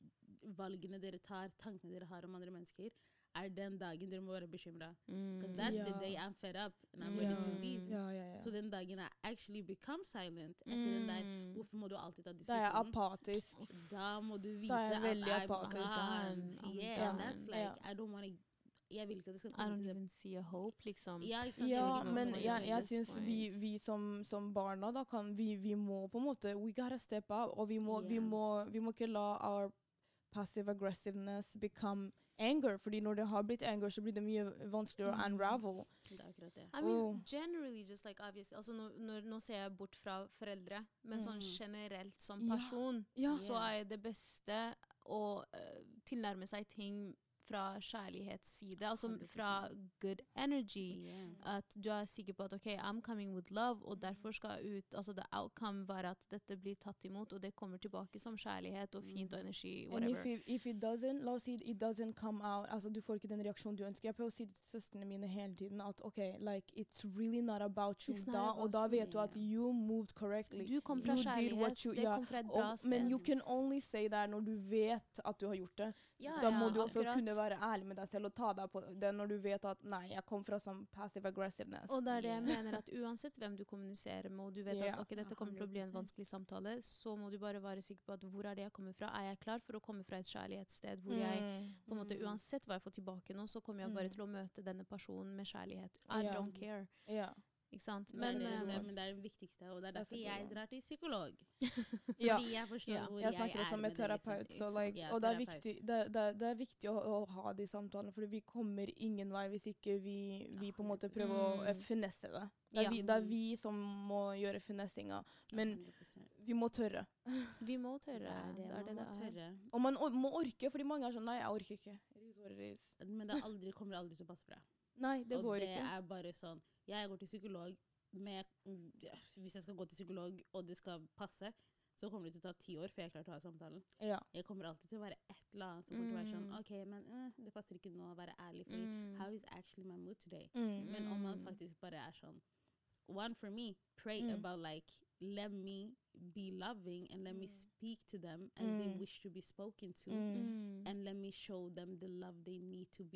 valgene dere tar, tankene dere har om andre mennesker, er den dagen dere må være bekymret. Because Mm. that's Ja. the day I'm fed up and I'm Ja. ready to leave. Ja, ja, ja. Så den dagen jeg actually become silent etter den der, Mm. hvorfor må du alltid ta Da er jeg diskusjonen? apatisk. Da må du vite Da er jeg at veldig I'm apatisk. gone. Gone. Yeah, Ja. and that's like, Ja. I don't wanna, jeg vil ikke at det skal I komme don't til det. even see a hope, liksom. Ja, ikke sant? Jeg vil Ja, ikke komme men til det jeg, at jeg this syns vi, point. vi som, som barna da kan vi, vi må på en måte We gotta step up, og vi må, vi Yeah. må, vi må ikke la our passive aggressiveness become anger, fordi når det har blitt anger, så blir det mye vanskeligere å Mm. unravel. Det er akkurat det. I mean, Oh. generally just like obviously, altså nå, når, nå ser jeg bort fra foreldre, men sånn Mm. generelt som Ja. person, Ja. så er det beste å eh, tilnærme seg ting fra kjærlighetsside, altså hundre fra good energy. Yeah. At du er sikker på at ok, I'm coming with love, og derfor skal ut, altså the outcome være at dette blir tatt imot, og det kommer tilbake som kjærlighet og fint og energi, And if whatever. it, if it doesn't, la oss si it doesn't come out, altså du får ikke den reaksjonen du ønsker. Jeg prøver å si til søstrene mine hele tiden at ok, like, it's really not about you It's not da, about og da you, vet du at yeah. you moved correctly. Du kom fra You did kjærlighet, what you- det ja, kom fra et bra Og, sted. men you can only say that når du vet at du har gjort det. Ja, Da må ja, du også akkurat. kunne være ærlig med deg selv og ta deg på det når du vet at nei, jeg kom fra sånn passive aggressiveness. Og det er det jeg Yeah. mener, at uansett hvem du kommuniserer med, og du vet Ja. at ok, dette kommer til å bli en hundre prosent. vanskelig samtale, så må du bare være sikker på at hvor er det jeg kommer fra? Er jeg klar for å komme fra et kjærlighetssted hvor jeg Mm. på en måte Mm. uansett hva jeg får tilbake nå, så kommer jeg bare Mm. til å møte denne personen med kjærlighet. I Ja. don't care. Ja. Ikke sant? Men, Men, det, eh, det, men det er det viktigste, og det er That's derfor a good jeg one. drar til psykolog. Ja. Fordi jeg forstår Ja. hvor Jeg jeg, snakker også er med med det, liksom. terapeut, så Ikke like, sant? og det er Ja, viktig, det, det, det er viktig å, å ha de samtalene, for vi kommer ingen vei hvis ikke vi, vi på en måte prøver å eh, Mm. finesse det. Det er, Ja. vi, det er vi som må gjøre finessinga, men hundre prosent. vi må tørre. vi må tørre. Det er det, Det er man det må det er. tørre. Og man or må orke, fordi mange er sånn nei, jeg orker ikke. It is what it is. Men det aldri, kommer aldri til å passe bra. Nei, det og går det ikke. er bare sånn, jeg går til psykolog, med, ja, hvis jeg skal gå til psykolog, og det skal passe, så kommer det til å ta ti år før jeg klarer å ha samtalen. Ja. Jeg kommer alltid til å være et eller annet som kommer til å være sånn, Mm. ok, men eh, det passer ikke nå å være ærlig, fordi Mm. how is actually my mood today? Mm. Men om man Mm. faktisk bare er sånn, one for me, pray Mm. about like, let me be loving and let me Mm. speak to them as they Mm. wish to be spoken to, Mm. Mm. and let me show them the love they need to be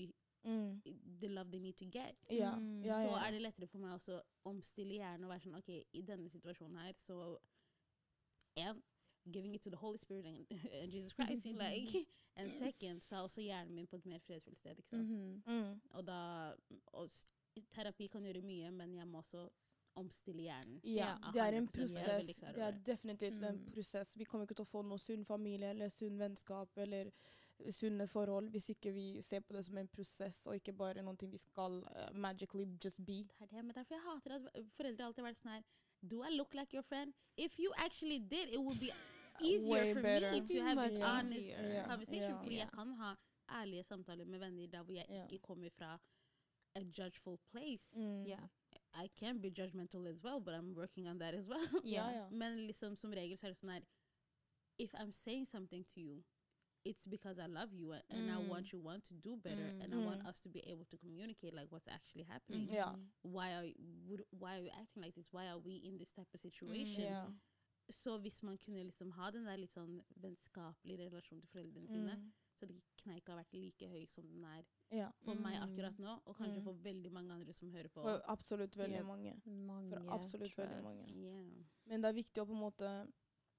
Mm. the love they need to get. Ja, Mm. ja, Så ja. er det lettere for meg også å omstille hjernen og være sånn, ok, i denne situasjonen her, så en, giving it to the Holy Spirit and, and Jesus Christ, like, and second, så er også hjernen min på et mer fredfullt sted, ikke sant? Mhm. Mm. Og da, og s- terapi kan gjøre mye, men jeg må også omstille hjernen. Ja, Ja, det er en hundre prosent. Jeg er veldig prosess. klar Det over er det. definitivt en Mm. prosess. Vi kommer ikke til å få noe sunn familie eller sunn vennskap eller sunne forhold hvis ikke vi ser på det som en prosess, og ikke bare noe vi skal uh, magically just be. Det er det, men derfor jeg hater at foreldre alltid har vært sånn her, do I look like your friend? If you actually did, it would be easier Way for better. me to have this Ja. honest Ja. conversation, Ja. fordi Ja. jeg kan ha ærlige samtaler med venner der hvor jeg Ja. ikke kommer fra a judgeful place. Mm. Yeah. I can be judgmental as well, but I'm working on that as well. Ja, Yeah. ja. Men liksom som regel så er det sånn her, if I'm saying something to you, it's because I love you, and Mm. I want you want to do better, Mm. and I want Mm. us to be able to communicate like what's actually happening. Ja. Why are you, would, why are you acting like this? Why are we in this type of situation? Ja. Så hvis man kunne liksom ha den der litt sånn vennskapelige relasjonen til foreldrene sine, Mm. så hadde kneika vært like høy som den er Ja. for meg Mm. akkurat nå, og kanskje Mm. for veldig mange andre som hører på. For absolutt veldig Ja. mange. Mange, For absolutt veldig trust. mange. Yeah. Men det er viktig å på en måte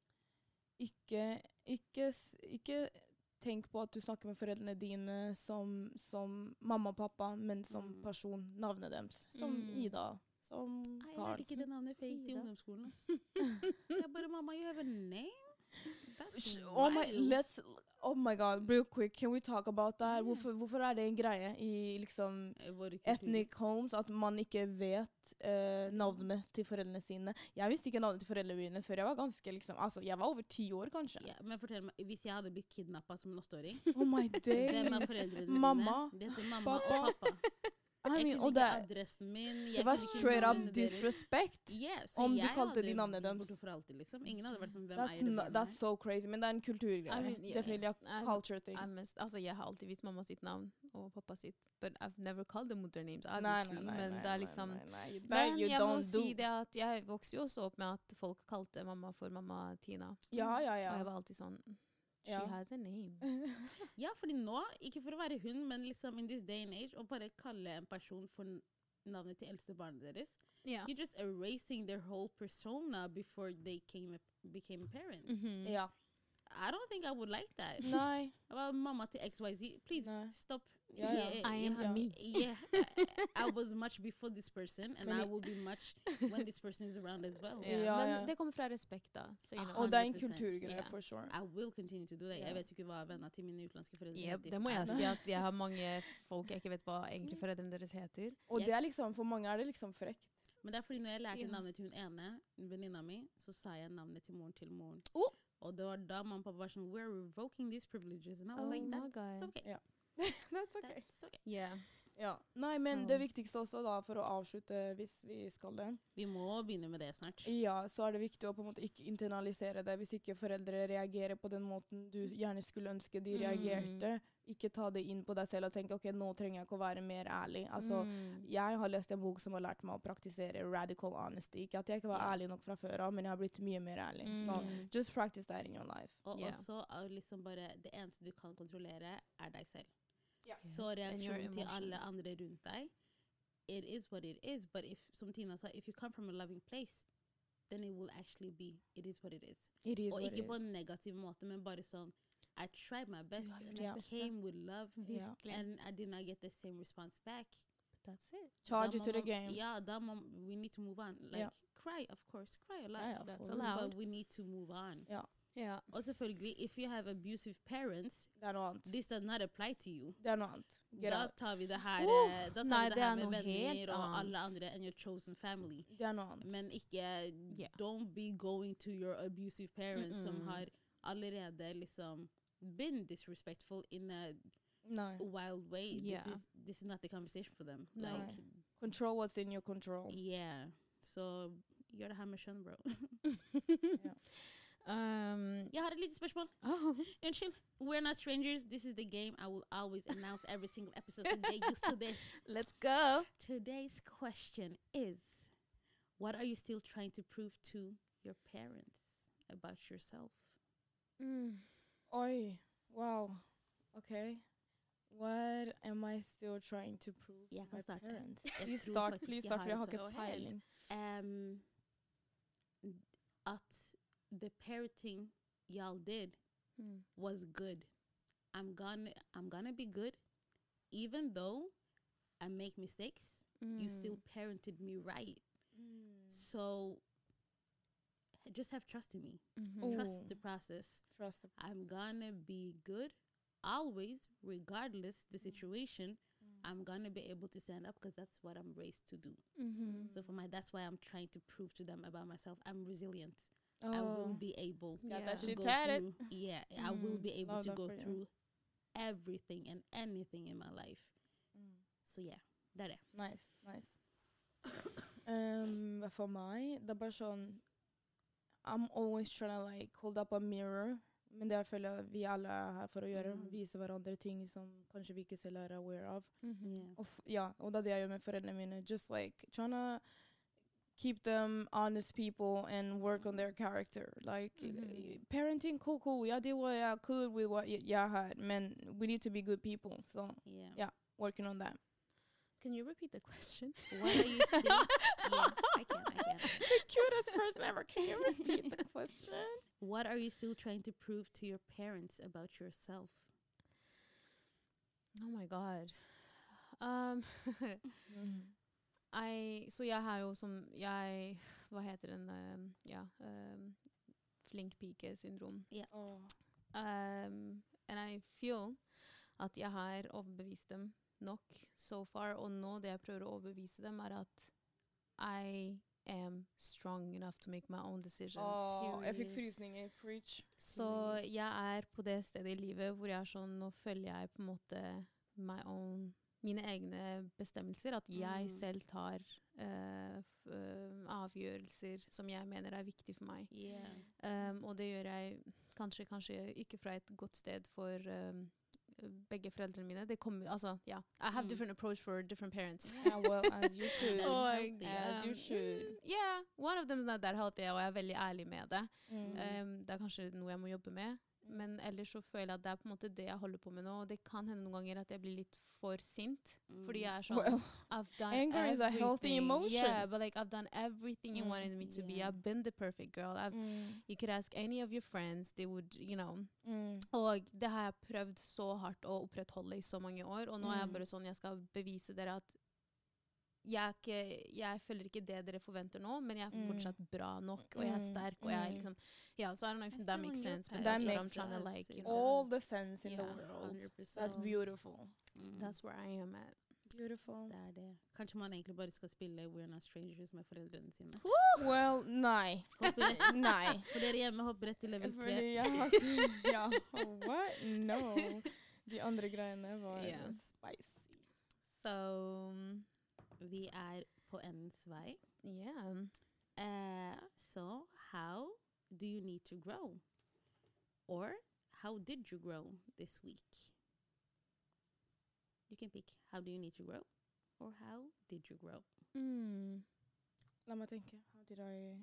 ikke, ikke, s- ikke tenk på at du snakker med foreldrene dine som, som mamma og pappa, men som Mm. person, navnet deres. Som Mm. Ida, som Nei, jeg Carl. lærte ikke det navnet før jeg gikk til Ida. ungdomsskolen. ass. Jeg bare, mamma, you have a name? That's Sh- Oh my, wild. let's, oh my god, real quick, can we talk about that? Yeah. Hvorfor, hvorfor er det en greie i liksom Eh, våre kulturer. ethnic homes at man ikke vet eh, navnet til foreldrene sine? Jeg visste ikke navnet til foreldrene mine før jeg var ganske liksom, altså jeg var over ti år kanskje. Ja, men fortell meg, hvis jeg hadde blitt kidnappet som en åtteåring, Oh my hvem er days. foreldrene Mamma, dine? Det heter mamma pappa. og pappa. I Jeg mean, kunne og ikke det, adressen min. Jeg det var kunne ikke straight up nummerne deres. disrespect. Yeah, så om du jeg kalte hadde de navnet deres. borte for alltid, liksom. Ingen hadde vært sånn, hvem That's, eier det no, barnet that's her? so crazy, men det er en kulturgreie. I mean, yeah, Definitely a I'm- culture thing. I'm mest, altså, jeg har alltid visst mamma sitt navn og pappa sitt, but I've never called them with their names, Nei, obviously. nei, nei, men nei, det er nei, liksom nei, nei. That Men you jeg må don't si do. det at jeg vokste jo også opp med at folk kalte mamma for mamma Tina. Ja, ja, Og jeg ja. var alltid sånn, she Ja. has a name. Ja, fordi nå, ikke for å være hun, men liksom in this day and age, å bare kalle en person for n- navnet til eldste barnet deres, Ja. you're just erasing their whole persona before they came a, became parents. Mhm. Ja. I don't think I would like that. Nei. About mamma to X Y Z, please Nei. stop. Ja, ja. I am Ja. me. Yeah, I, I was much before this person, and Men I i- will be much when this person is around as well. Ja. Ja, Men ja. det kommer fra respekt da. Så, you Ah, know. Og det er en hundred percent. kulturgreie, Ja. for sure. I will continue to do that. Ja. Jeg vet jo ikke hva vennene til mine utenlandske foreldre Yep, heter. det må I jeg don't si know. at jeg har mange folk jeg ikke vet hva egentlig foreldrene deres heter. Og Jeg- det er liksom, for mange er det liksom frekt. Men det er fordi når jeg lærte Ja. navnet til hun ene, venninna mi, så sa jeg navnet til moren til moren. Oh. Og det var da mamma og pappa var sånn, we're revoking these privileges. And I was Oh like, my that's God. okay. Ja. That's okay. That's okay. Yeah. Ja. Nei, men Så- det viktigste også da, for å avslutte hvis vi skal det, Vi må begynne med det snart. ja, så er det viktig å på en måte ikke internalisere det. Hvis ikke foreldre reagerer på den måten du gjerne skulle ønske de Mm. reagerte, ikke ta det inn på deg selv og tenke, ok, nå trenger jeg ikke å være mer ærlig. Altså, Mm. jeg har lest en bok som har lært meg å praktisere radical honesty. Ikke at jeg ikke var Ja. ærlig nok fra før av, men jeg har blitt mye mer ærlig. Så Mm. just practice that in your life. Og Ja. også uh, liksom bare, det eneste du kan kontrollere, er deg selv. Ja. Så And your reaksjonen til alle emotions. andre rundt deg, it is what it is. But if, som Tina sa, if you come from a loving place, then it will actually be, it is what it is. It is Og what ikke it på is. en negativ måte, men bare sånn, I tried my best, har gjort and ditt I beste. came with love, Ja. Virkelig. and I did not get the same response back. That's it. Charge Da it må to the man- game. Ja, da må, we need to move on. Like, Ja. cry, of course, cry a lot. Ja, ja, That's for- allowed. But we need to move on. Ja, Ja. Og selvfølgelig, if you have abusive parents, det er noe annet. this does not apply to you. Det er noe annet. Get Da out. tar vi det her, Uh, eh, da tar nei, vi det det her er med noe helt venner og alle annet. andre and your chosen family. Det er noe annet. Men ikke, Ja. don't be going to your abusive parents som Mm-mm. har allerede liksom been disrespectful in a Nei. wild way. Yeah. This is this is not the conversation for them. No. Like, Control what's in your control. yeah. Så gjør det her med skjønn, bro. um, Jeg har et lite spørsmål. oh. Unnskyld. We're not strangers. This is the game. I will always announce every single episode, so get used to this. Let's go. Today's question is, what are you still trying to prove to your parents about yourself? Mm. Oi. Wow. OK. What am I still trying to prove Jeg to kan my starte. parents? Jeg Please tror start, faktisk please jeg start, har for jeg har et ikke sånt. peiling. Um, at the parenting y'all did Mm. was good. I'm gonna I'm gonna be good, even though I make mistakes. Mm. You still parented me right, so just have trust in me. Mhm. Ooh. Trust the process. Trust the I'm gonna be good always, regardless the situation. I'm gonna be able to stand up because that's what I'm raised to do. Mhm. So for my, that's why I'm trying to prove to them about myself. I'm resilient. Oh. I will be able Got Yeah. that to shit go tatted. through. Yeah, I will Mm. be able Love to that go for you. through everything and anything in my life. Mm. So yeah, det er det. Nice, nice. Um, for meg, det er bare sånn I'm always trying to like hold up a mirror. Men det jeg føler vi alle er her for å gjøre. Mm. Vise hverandre ting som kanskje vi ikke selv er aware of. Mhm. Yeah. Og, f ja, og det er det jeg gjør med foreldrene mine. Just like trying to keep them honest people and work on their character. Like Mhm. uh, parenting, cool, cool. I did what I could with what y- I had. Man, we need to be good people. So Yeah. Yeah. working on that. Can you repeat the question? What are you still? Yeah, I can. I can. The cutest person ever. Can you repeat the question? What are you still trying to prove to your parents about yourself? Oh my god. Um, I, så jeg har jo som jeg, hva heter den, um, ja, um, flink pike-syndrom. Oh. Um, and I feel at jeg har overbevist dem nok so far, og nå det jeg prøver å overbevise dem er at I am strong enough to make my own decisions. Oh, jeg fikk Period. frysninger. Preach. Så jeg er på det stedet i livet hvor jeg er sånn, nå følger jeg på en måte my own, mine egne bestemmelser, at jeg Mm. selv tar eh, f eh, avgjørelser som jeg mener er viktig for meg. Yeah. Um, og det gjør jeg kanskje, kanskje ikke fra et godt sted for um, begge foreldrene mine. Det kommer, altså, ja. I have Mm. different approach for different parents. Yeah, well, as you should. That's Og, healthy. As you um, should. mm, yeah, one of them is not that healthy, og jeg er veldig ærlig med det. Mm. Um, det er kanskje noe jeg må jobbe med. Men ellers så føler jeg at det er på en måte det jeg holder på med nå. Og det kan hende noen ganger at jeg blir litt for sint. Fordi jeg er sånn, Well, I've done anger is a healthy everything. emotion. Yeah, but like I've done everything you Mm, wanted me to be. yeah. I've been the perfect girl. I've, mm, you could ask any of your friends, they would, you know. mm, Og det har jeg prøvd så hardt å opprettholde i så mange år. Og nå er jeg Mm. bare sånn, jeg skal bevise dere at jeg, er ikke, jeg følger ikke det dere forventer nå, men jeg er Mm. fortsatt bra nok, og jeg er Mm, sterk, og jeg er mm. liksom, yeah, so I don't know if I that see makes on your sense, but page. that's That what I'm makes trying to sense. like, you It know, all does. the sense in the Yeah, world. one hundred percent. That's beautiful. Mm. that's where I am at. Beautiful. Det er det. Kanskje man egentlig bare skal spille We're Not Strangers med foreldrene sine. Well, nei. Hopper rett, Nei. for dere hjemme hopper rett til level tre. Fordi jeg har sånn, ja, what? No. De andre greiene var Yeah. spicy. So, um, Vi er på endens vei. yeah. Uh, so, how do you need to grow? Or, how did you grow this week? You can pick. How do you need to grow? Or how did you grow? Mm. La meg tenke. How did I...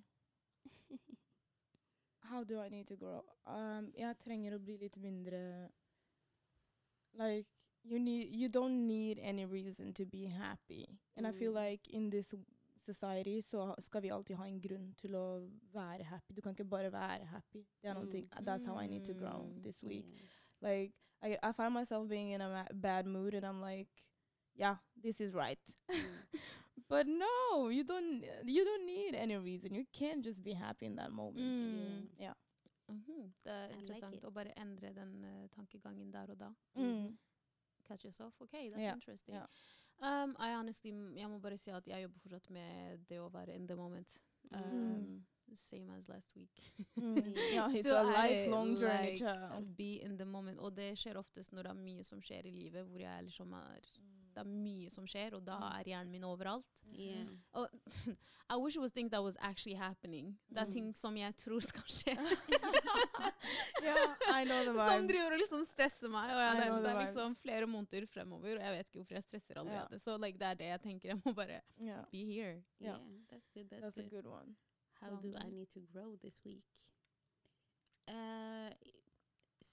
How do I need to grow? Um, jeg trenger å bli litt mindre... Like, you need, you don't need any reason to be happy. And I feel Mm. like in this society så skal vi alltid ha en grunn til å være happy. Du kan ikke bare være happy. Det er noen ting. Mm. That's how I need to grow Mm. this week. Yeah. Like, I, I find myself being in a ma- bad mood and I'm like, yeah, this is right. Mm. But no, you don't, you don't need any reason. You can't just be happy in that moment. Mm. Yeah. Mhm. Det er like interessant it. å bare endre den eh, tankegangen der og da. Mm. Catch yourself, okay, that's Ja, interesting. ja. Um, I honestly, m- jeg må bare si at jeg jobber fortsatt med det å være in the moment. Um, Same as last week. Mm. Yeah, it's Still a at it, lifelong journey, like, child. Be in the moment. Og det skjer oftest når det er mye som skjer i livet, hvor jeg liksom er, det er mye som skjer, og da Mm. er hjernen min overalt. Yeah. Og I wish it was things that was actually happening. Det er Mm. ting som jeg tror skal skje. Yeah, I know the Som vibe. driver og liksom stresser meg, og jeg, I det, know det the er vibes. liksom flere måneder fremover, og jeg vet ikke hvorfor jeg stresser allerede. Så like, det er det jeg tenker, jeg må bare Yeah, be here. Yeah. Yeah. That's good. That's, that's a good. good one. How do I Lovely. need to grow this week? Uh, same.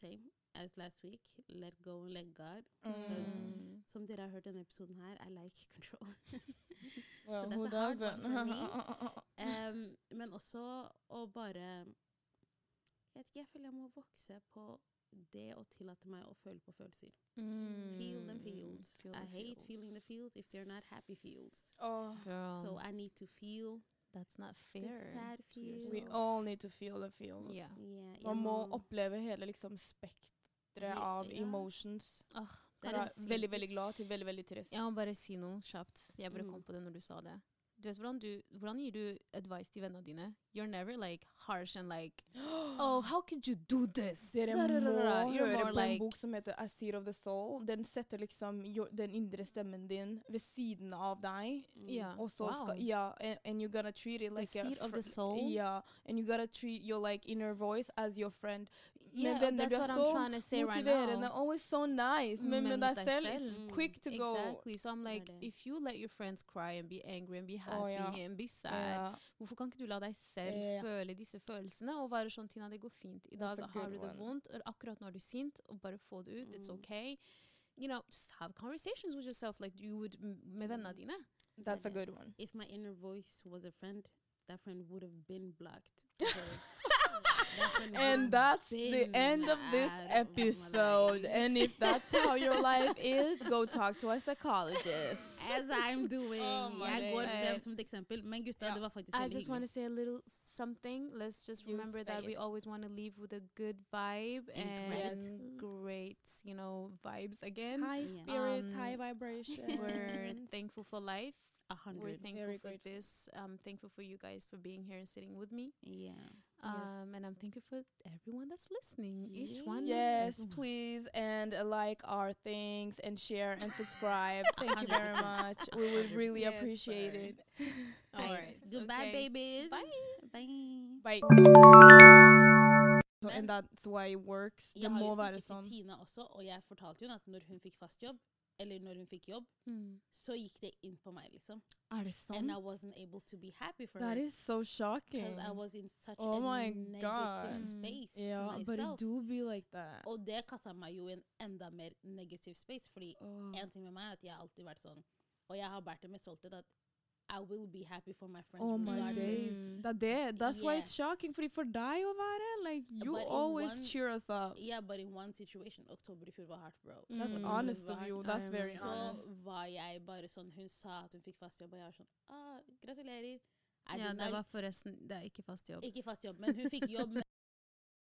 as last week, let go and let God. Mm. Mm. Som dere har hørt denne episoden her, I like control. Well, that's who a hard doesn't? one for me. um, men også å bare Jeg vet ikke, jeg føler jeg må vokse på det å tillate meg å føle på følelser. Mm. Feel them feels. Feel I the hate feels. feeling the feels if they're not happy feels. Oh, Girl, So I need to feel that's not the fair. sad to feels. we yourself. all need to feel the feels. Yeah. Yeah, jeg Man må må- oppleve hele liksom spektret Ja. av Ja. emotions. Åh, Det er Fra en syk- veldig, veldig glad til veldig, veldig trist. jeg må bare si noe kjapt. Jeg bare Mm. kom på det når du sa det. Du vet hvordan, du, hvordan gir du advice til vennene dine? You're never like harsh and like, oh, how could you do this? Dere Da, da, da, da. må You're høre more på en like- bok som heter A Seed of the Soul. Den setter liksom jo, den indre stemmen din ved siden av deg. Mm. Ja. Og så Wow. skal, ja, and, and you're gonna treat it like The a seed of fr- the soul? Yeah, and you gotta treat your like inner voice as your friend. Yeah, men venner, that's du er what I'm så trying to say right motiverende, now. always so nice. Men, Men med mot deg deg selv, selv. it's Mm. quick to go. Exactly. So I'm Det er like, det. if you let your friends cry and be angry and be happy Å, ja. and be sad, Ja. hvorfor kan ikke du la deg selv Ja. føle disse følelsene og være sånn, Tina, det går fint. I dag That's a har good du det one. vondt, eller akkurat når du er sint, og bare få det ut, it's Mm. okay. You know, just have conversations with yourself like you would m- med vennene dine. That's a good one. If my inner voice was a friend, that friend would have been blocked. And that's the end of this episode. And if that's how your life is, go talk to a psychologist. As I'm doing. Oh, my jeg går days. frem som et eksempel, men gutta, Ja. det var faktisk I veldig just want to hyggelig. say a little something. Let's just You remember say that we it. always want to leave with a good vibe And and gratitude. great, you know, vibes again. High Yeah. spirits, Um, high vibration. We're thankful for life. A We're hundred. thankful Very for grateful. this. I'm thankful for you guys for being here and sitting with me. Yeah. Um, and I'm thankful for everyone that's listening. Each Yeah. one. Yes, everyone. please, and uh, like our things and share and subscribe. Thank you very much. We would really Yes, appreciate sir. it. All Right. right. Goodbye, okay. babies. Bye. Bye. Bye. So, and that's why it works. Det Jeg har må jo være snakket sånn. til Tina også, og jeg fortalte jo at når hun fikk fast jobb, eller når hun fikk jobb, Mm. så gikk det inn på meg, liksom. Er det sant? And I wasn't able to be happy for That her. is so shocking. Because I was in such Oh a my negative God. space Yeah, but it myself. do be like that. Og det kastet meg jo i en enda mer negativ space, fordi Oh. en ting med meg er at jeg har alltid vært sånn, og jeg har båret det med stolthet at I will be happy for my friends Oh my regardless. days. Mm. That det. That's why Yeah. it's shocking. Fordi for deg å være, like, you But in always one- cheer us up. Yeah, but in one situation, oktober i fjor var hardt, bro. That's Mm. honest Det of var you. hardt. That's I very Så honest. var jeg bare sånn, hun sa at hun fikk fast jobb, og jeg var sånn, ah, gratulerer. I Ja, did det not- var forresten, det er ikke fast jobb. Ikke fast jobb, men hun fikk jobb, men